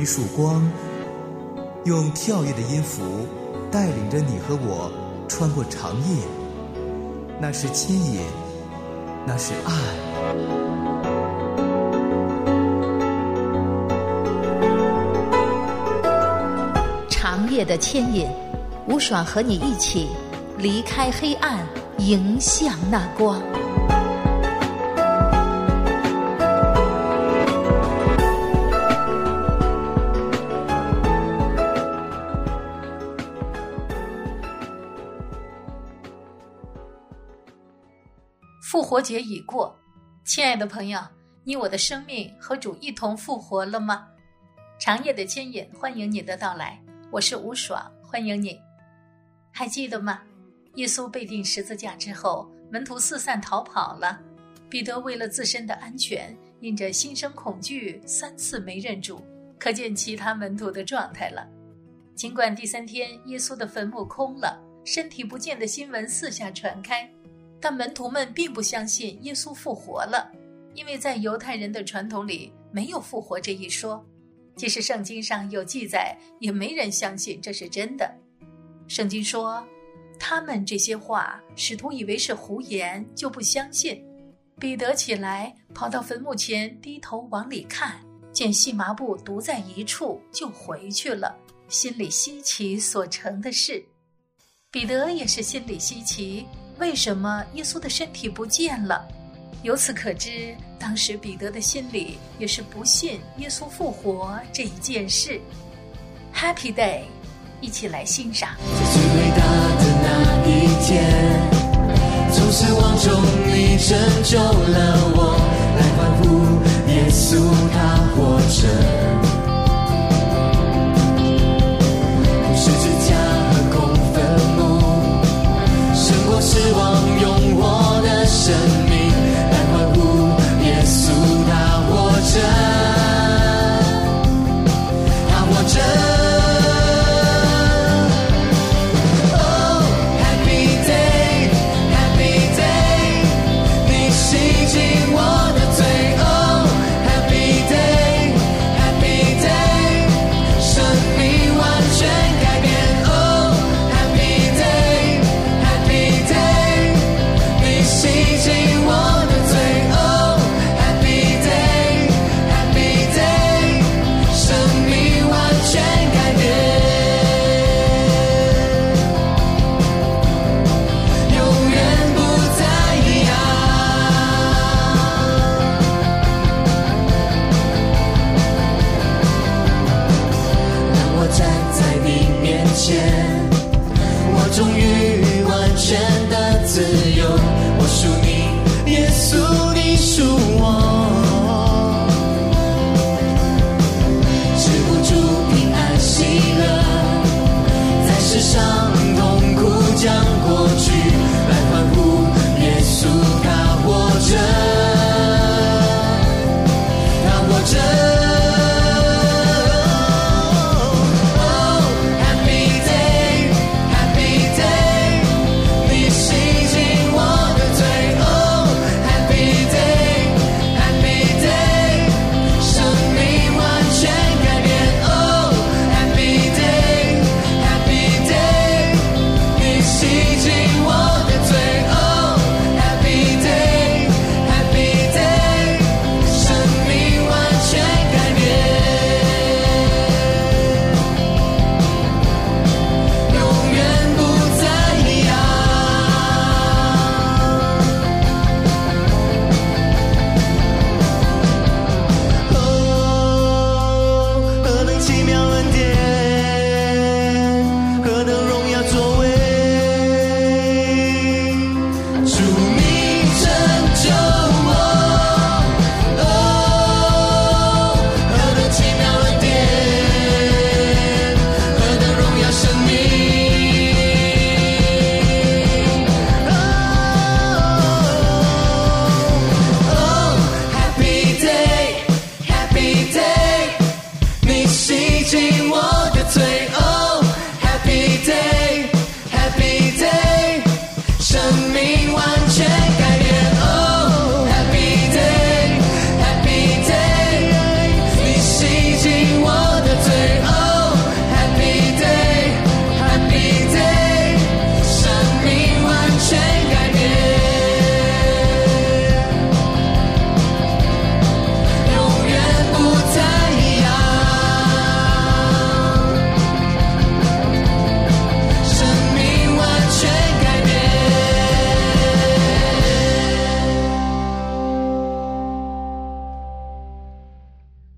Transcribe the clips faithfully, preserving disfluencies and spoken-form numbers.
一束光，用跳跃的音符带领着你和我穿过长夜。那是牵引，那是爱。 长夜的牵引，吴爽和你一起离开黑暗，迎向那光。复活节已过，亲爱的朋友，你我的生命和主一同复活了吗？长夜的牵引，欢迎你的到来，我是吴爽，欢迎你。还记得吗？耶稣被钉十字架之后，门徒四散逃跑了。彼得为了自身的安全，因着心生恐惧，三次没认主，可见其他门徒的状态了。尽管第三天耶稣的坟墓空了，身体不见的新闻四下传开，但门徒们并不相信耶稣复活了，因为在犹太人的传统里没有复活这一说，即使圣经上有记载，也没人相信这是真的。圣经说，他们这些话使徒以为是胡言，就不相信。彼得起来跑到坟墓前，低头往里看，见细麻布独在一处，就回去了，心里稀奇所成的事。彼得也是心里稀奇，为什么耶稣的身体不见了？由此可知，当时彼得的心里也是不信耶稣复活这一件事。 Happy Day， 一起来欣赏。 最伟大的那一天，从失望中你拯救了我，来欢呼耶稣他活着。十字架和空坟墓，胜过失望，用我的生命来欢呼耶稣他活着，他活着。Oh happy day happy day，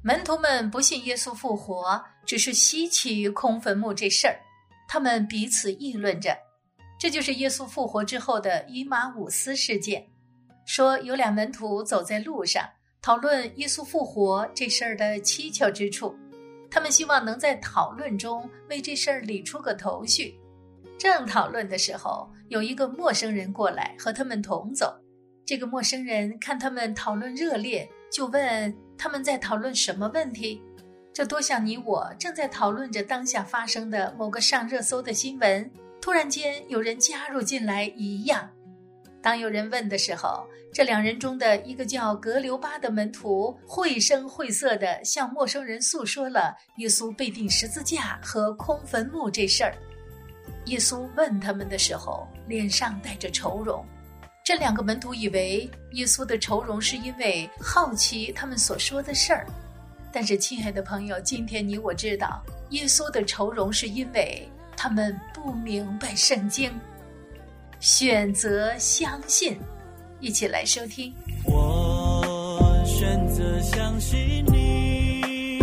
门徒们不信耶稣复活，只是稀奇空坟墓这事儿，他们彼此议论着。这就是耶稣复活之后的以马忤斯事件，说有俩门徒走在路上，讨论耶稣复活这事儿的蹊跷之处，他们希望能在讨论中为这事儿理出个头绪。正讨论的时候，有一个陌生人过来和他们同走。这个陌生人看他们讨论热烈，就问他们在讨论什么问题。这多像你我正在讨论着当下发生的某个上热搜的新闻，突然间有人加入进来一样。当有人问的时候，这两人中的一个叫格留巴的门徒绘声绘色地向陌生人诉说了耶稣被钉十字架和空坟墓这事儿。耶稣问他们的时候，脸上带着愁容。这两个门徒以为耶稣的愁容是因为好奇他们所说的事儿，但是亲爱的朋友，今天你我知道，耶稣的愁容是因为他们不明白圣经。选择相信，一起来收听。 我选择相信你，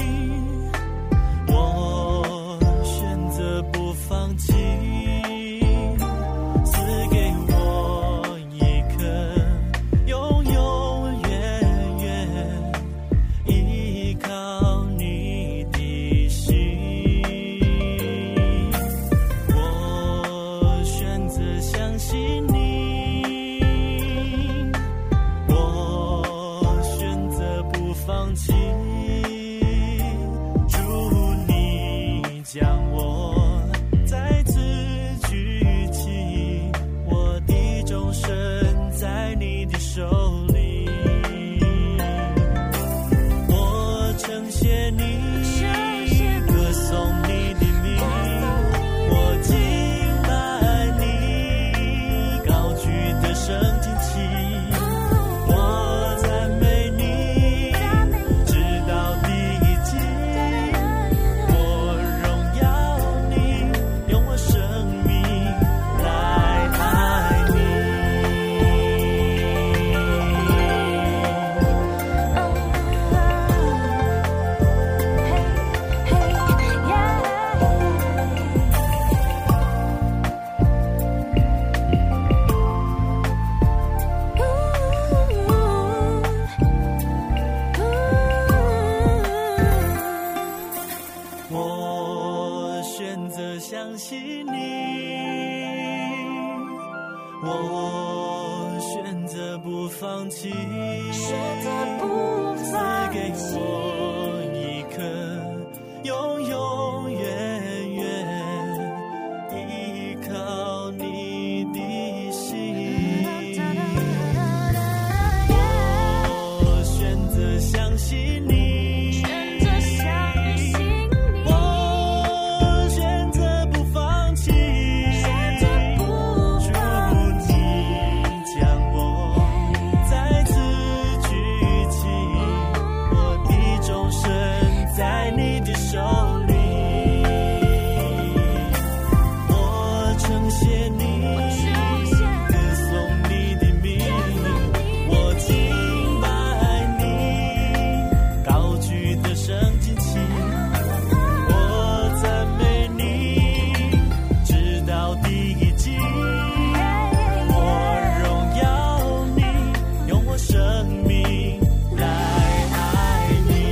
我选择不放弃，赐给我一颗永永远远依靠你的心。我选择相信你，我选择不放弃，主你将我再次举起，我的终身在你的手里。我称谢你，歌颂你的名，我敬拜你，高举的圣经旗，我赞美你，直到地极，我荣耀你，用我生命来爱你。我选择相信你，我选择不放弃， 选择不放弃， 赐给我一颗永永远远依靠你的心。我选择相信你， 选择相信你， 我选择不放弃， 选择不主放弃， 你将我再次举起，我的终身在你的手里。我称谢你，歌颂你的名，我敬拜你，高举的圣经旗，我赞美你，直到地极，我荣耀你，用我生命来爱你。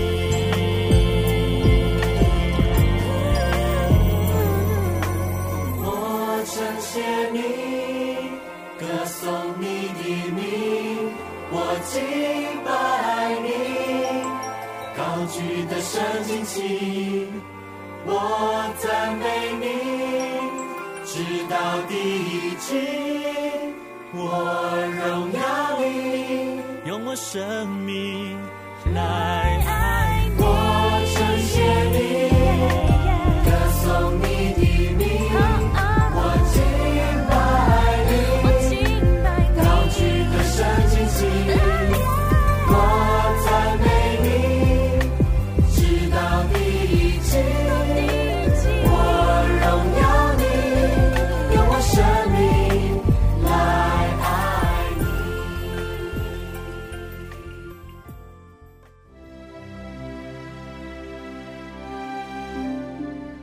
我称谢你，歌颂你的名，我敬拜你，高举的圣经旗，我赞美你，直到地极，我荣耀你，用我生命来爱你。我称谢你，歌颂你的名，我敬拜你， 我敬拜你， 高举的圣经旗，我赞美你，直到地极，我荣耀你，用我生命来爱你。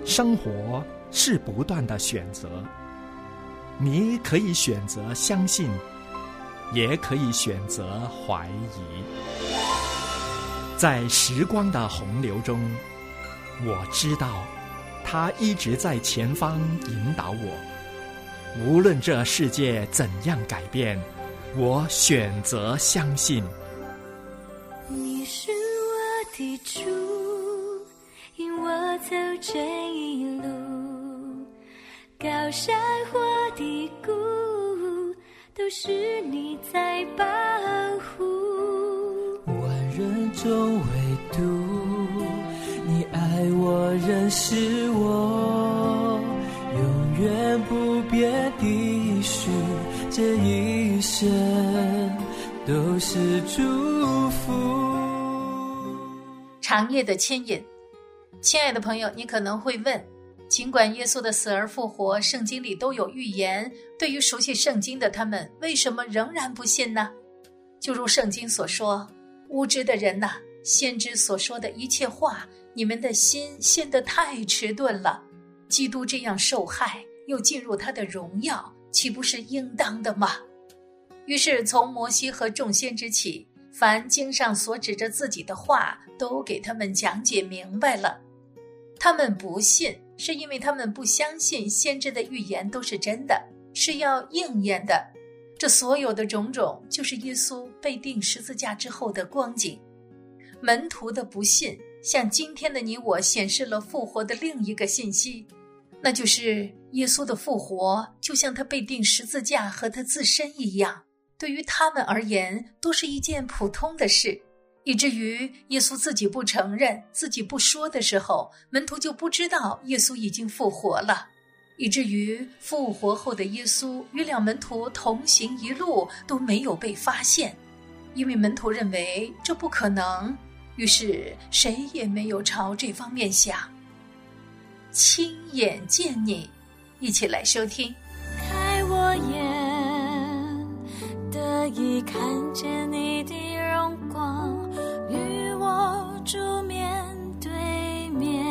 生活是不断的选择，你可以选择相信，也可以选择怀疑。在时光的洪流中，我知道他一直在前方引导我。无论这世界怎样改变，我选择相信。 你是我的主，引我走这一路，高山或低谷，都是你在保护。 万人中唯独你爱我，认识我，永远不变的许，这一生都是祝福。 长夜的牵引。亲爱的朋友，你可能会问，尽管耶稣的死而复活，圣经里都有预言，对于熟悉圣经的他们，为什么仍然不信呢？就如圣经所说，无知的人哪，先知所说的一切话，你们的心陷得太迟钝了。基督这样受害，又进入他的荣耀，岂不是应当的吗？于是从摩西和众先知起，凡经上所指着自己的话，都给他们讲解明白了。他们不信，是因为他们不相信先知的预言都是真的，是要应验的。这所有的种种，就是耶稣被钉十字架之后的光景。门徒的不信，向今天的你我显示了复活的另一个信息，那就是耶稣的复活，就像他被钉十字架和他自身一样，对于他们而言，都是一件普通的事。以至于耶稣自己不承认，自己不说的时候，门徒就不知道耶稣已经复活了。以至于复活后的耶稣与两门徒同行一路都没有被发现，因为门徒认为这不可能，于是谁也没有朝这方面想。亲眼见你，一起来收听。 开我眼，得以看见你的荣光，与我主面对面。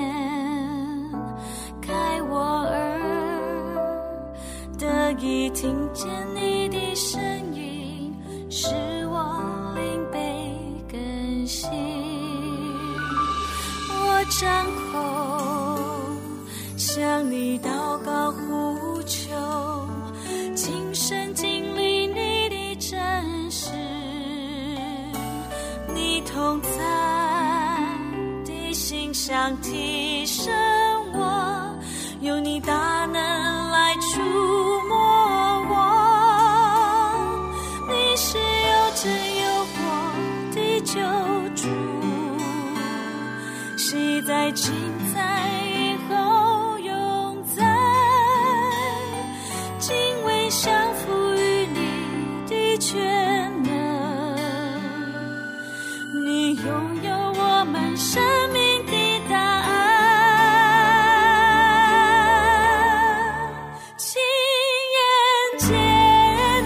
开我耳，得以听见你的声音，使我灵被更新。我张口向你祷告呼求，亲身经历你的真实，你同在的形象提升我，用你大能来触摸我。你是有真有活的救主，昔在今在以后永在，敬畏降服于你的全能，你拥有我们生命的答案。亲眼见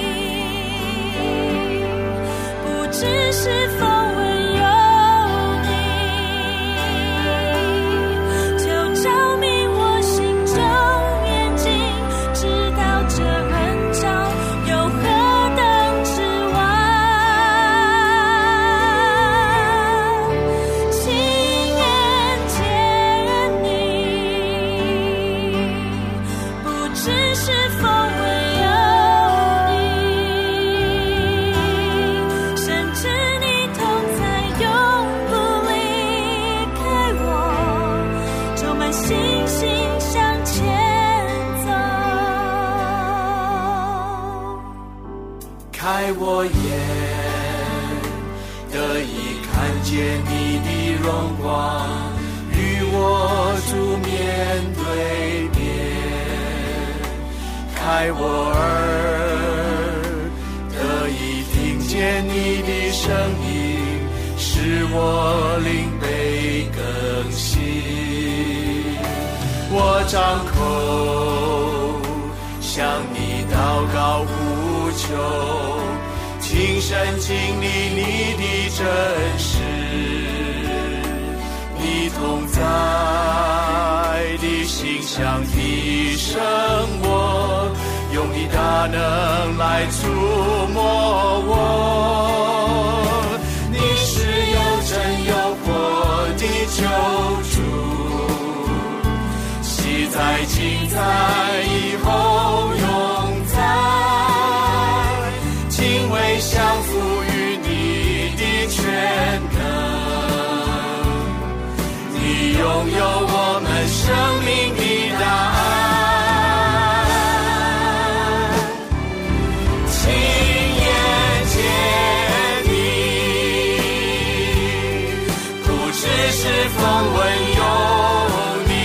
你，不只是风闻有你，就照明我心中眼睛，知道这人潮有何等之晚。亲眼见你，不只是风闻有你，甚至你同在永不离开我，充满信心向前走。 开我眼，得以看见你的荣光，与我主面对面。开我耳，得以听见你的声音，使我灵被更新。我张口向你祷告呼求，亲身经历你的真实，你同在的生我，用你大能来触摸我。你是有真有活的救主，昔在今在以后永在，敬畏降服于你的权能。你拥有我们生命的答案，亲眼见你，不只是风闻有你，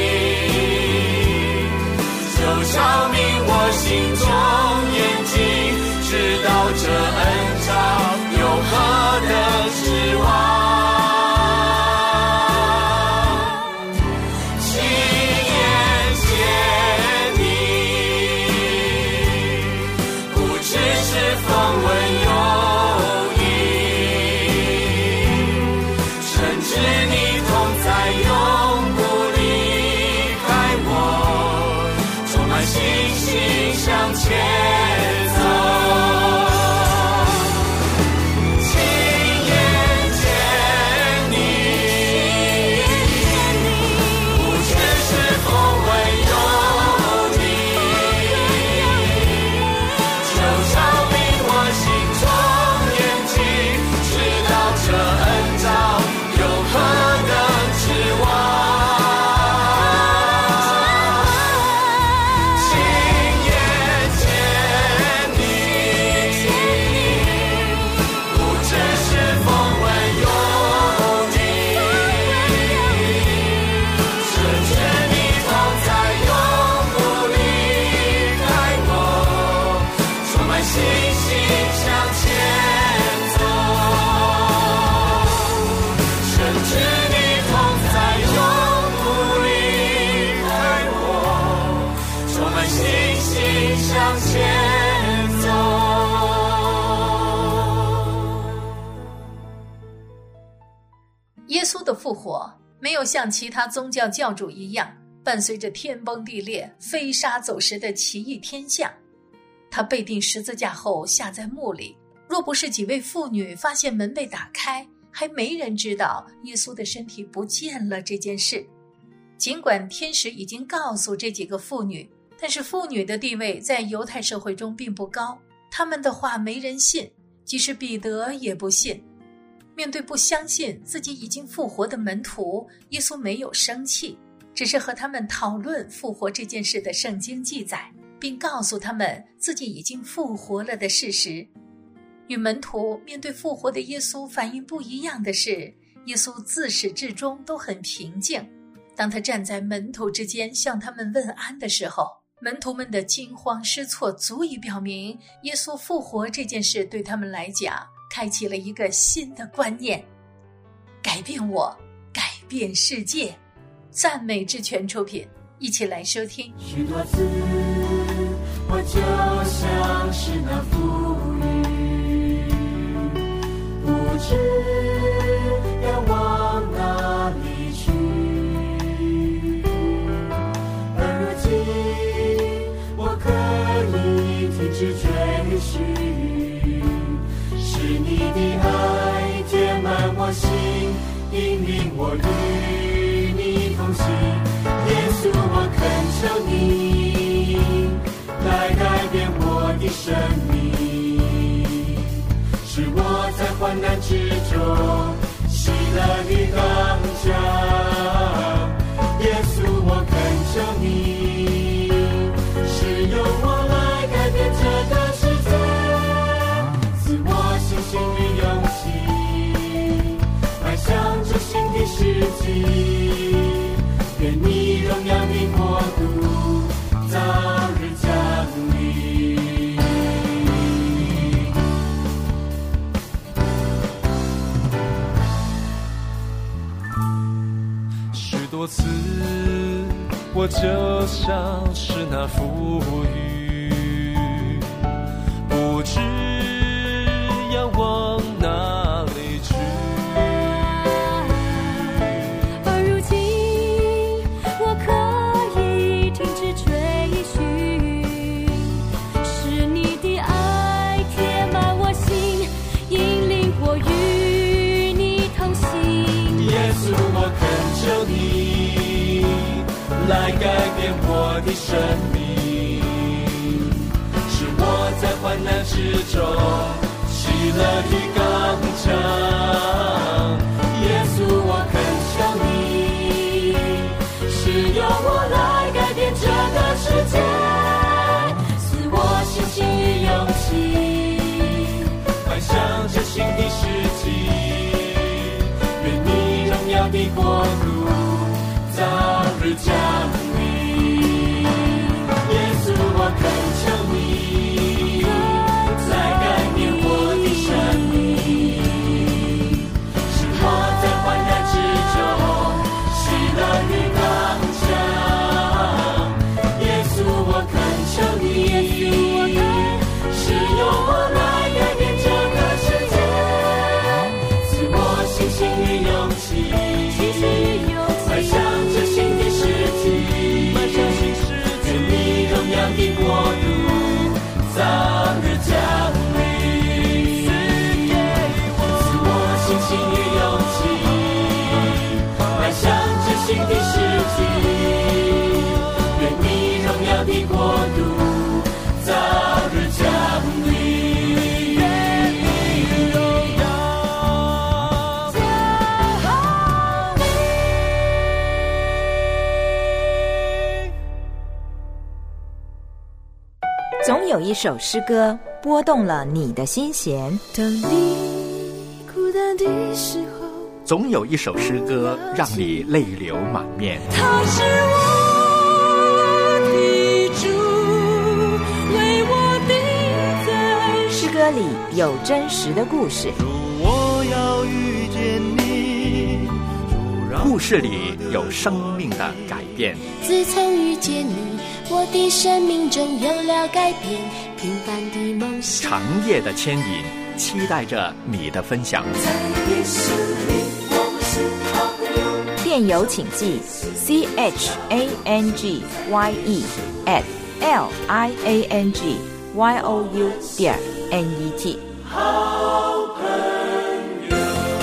就照明我心中眼睛，知道这恩照有何等指望。向前走，亲眼见你，不只是风闻有你，就照明我心中眼睛，知道这恩照有何等指望。 耶稣的复活没有像其他宗教教主一样伴随着天崩地裂、飞沙走石的奇异天象。他被钉十字架后下在墓里，若不是几位妇女发现门被打开，还没人知道耶稣的身体不见了这件事。尽管天使已经告诉这几个妇女，但是妇女的地位在犹太社会中并不高，她们的话没人信，即使彼得也不信。面对不相信自己已经复活的门徒，耶稣没有生气，只是和他们讨论复活这件事的圣经记载，并告诉他们自己已经复活了的事实。与门徒面对复活的耶稣反应不一样的是，耶稣自始至终都很平静。当他站在门徒之间向他们问安的时候，门徒们的惊慌失措足以表明耶稣复活这件事对他们来讲开启了一个新的观念。改变我，改变世界。赞美之泉出品，一起来收听。 许多次我就像是那浮云，不知要往哪里去，而如今我可以停止追寻，是你的爱填满我心，引领我与你同行。耶稣，我恳求你来改变我的生命，使我在患难之中喜乐的当家。耶稣，我恳求你使用我来改变这个世界，赐我信心与勇气，迈向这新的世纪。愿你荣耀的国度早日降临。许多次我就像是那浮云，不知要往哪里去， 而如今我可以停止追来改变我的生命，使我在患难之中喜乐的刚强。耶稣，我恳求你，是由我来改变这个世界，赐我信心与勇气，迈向这新的世纪。愿你荣耀的国度早日降临。耶稣，我恳求你，来改变我的生命，使我在患难之中喜乐与刚强。耶稣，我恳求你，是由我来改变这个世界，赐我信心与勇气，迈向这新的世纪。愿你荣耀的国度早日降临，赐我信心与勇气，迈向这新的世纪。愿你荣耀的国度早日降临，愿你荣耀降临。 总有一首诗歌拨动了你的心弦， 当你孤单的时候， 总有一首诗歌让你泪流满面。 他是我的主，为我定在诗歌里有真实的故事， 我要遇见你， 故事里有生命的改变。 自从遇见你，我的生命中有了改变，平凡的梦想， 长夜的牵引，期待着你的分享。 电邮请寄 c h a n g y e at l i a n g y o u 点 n e t。 好朋友。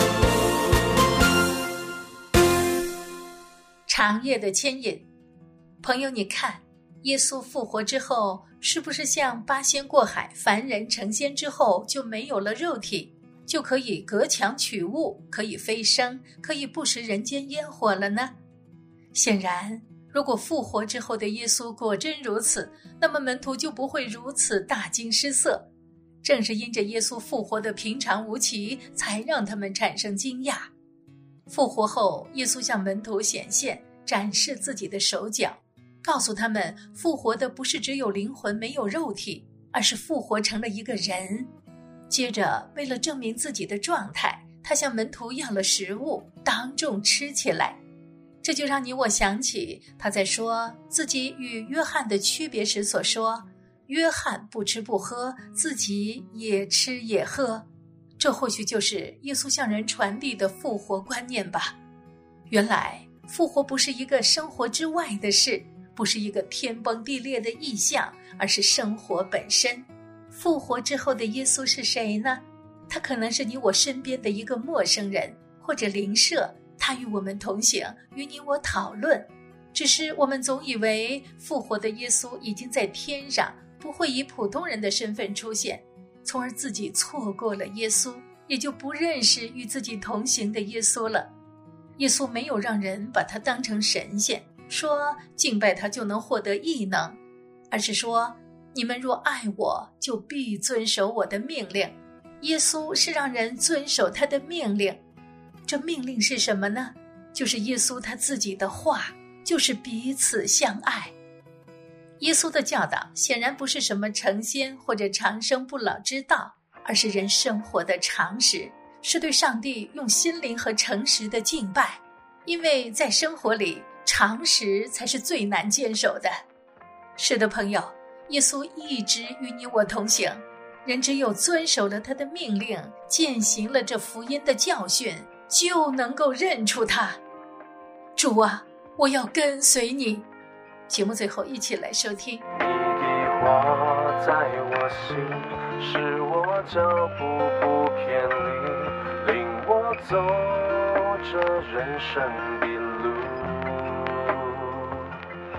长夜的牵引，朋友，你看，耶稣复活之后，是不是像八仙过海，凡人成仙之后就没有了肉体，就可以隔墙取物，可以飞升，可以不食人间烟火了呢？显然，如果复活之后的耶稣果真如此，那么门徒就不会如此大惊失色。正是因着耶稣复活的平常无奇，才让他们产生惊讶。复活后，耶稣向门徒显现，展示自己的手脚，告诉他们复活的不是只有灵魂没有肉体，而是复活成了一个人。接着，为了证明自己的状态，他向门徒要了食物，当众吃起来。这就让你我想起他在说自己与约翰的区别时所说，约翰不吃不喝，自己也吃也喝。这或许就是耶稣向人传递的复活观念吧。原来复活不是一个生活之外的事，不是一个天崩地裂的意象，而是生活本身。复活之后的耶稣是谁呢？他可能是你我身边的一个陌生人，或者邻舍，他与我们同行，与你我讨论。只是我们总以为复活的耶稣已经在天上，不会以普通人的身份出现，从而自己错过了耶稣，也就不认识与自己同行的耶稣了。耶稣没有让人把他当成神仙，说敬拜他就能获得异能，而是说你们若爱我，就必遵守我的命令。耶稣是让人遵守他的命令。这命令是什么呢？就是耶稣他自己的话，就是彼此相爱。耶稣的教导显然不是什么成仙或者长生不老之道，而是人生活的常识，是对上帝用心灵和诚实的敬拜。因为在生活里，常识才是最难坚守的。是的，朋友，耶稣一直与你我同行，人只有遵守了他的命令，践行了这福音的教训，就能够认出他。主啊，我要跟随你。节目最后一起来收听。 你的话在我心，使我脚步不偏离，领我走这人生的路。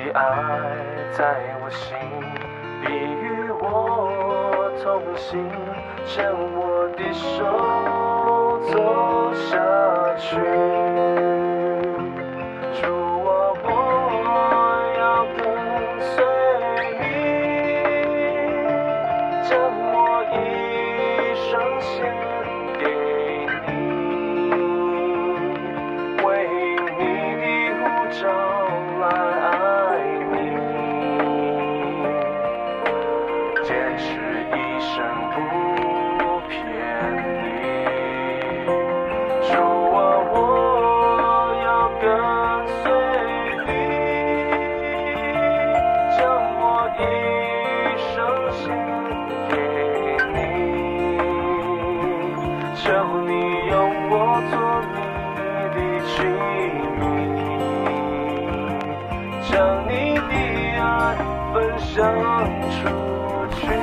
的爱在我心，必与我同行，牵我的手走下去。主啊，我要跟随你，将我一生献给你，为你的呼召来爱你，坚持一生不偏离。主啊，我要跟随你，将我一生献给你，求你用我做你的器皿，将你的爱分享出去。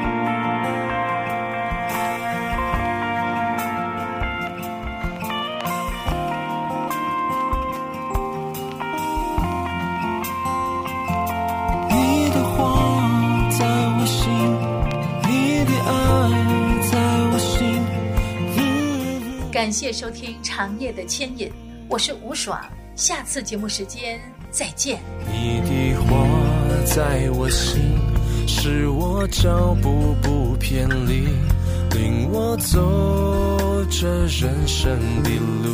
你的话在我心，你的爱在我心。 感谢收听长夜的牵引，我是吴爽，下次节目时间再见。 你的话在我心，使我脚步不偏离，领我走这人生的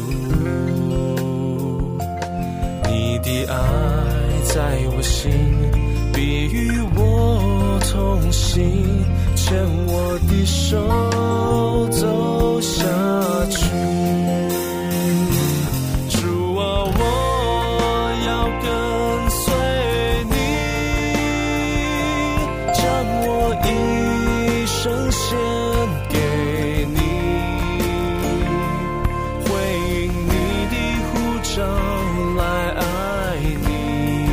路。你的爱在我心，必与我同行，牵我的手走下去。主啊，我要跟随你，将我一生献给你，回应你的呼召来爱你，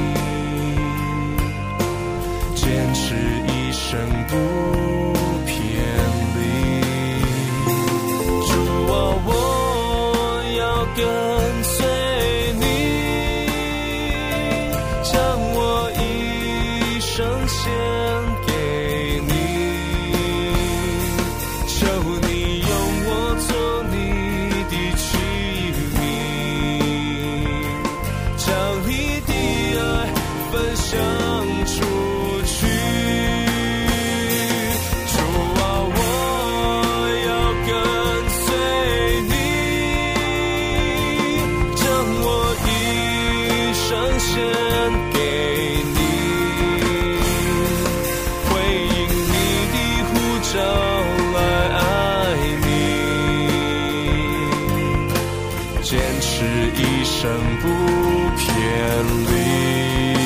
坚持一生不偏离。主啊，我要跟随你，将我一生献给你，求你用我做你的器皿，将你的爱分享出去。主啊，我要跟随你，将我一生献给你，回应你的呼召来爱你，坚持一生不偏离。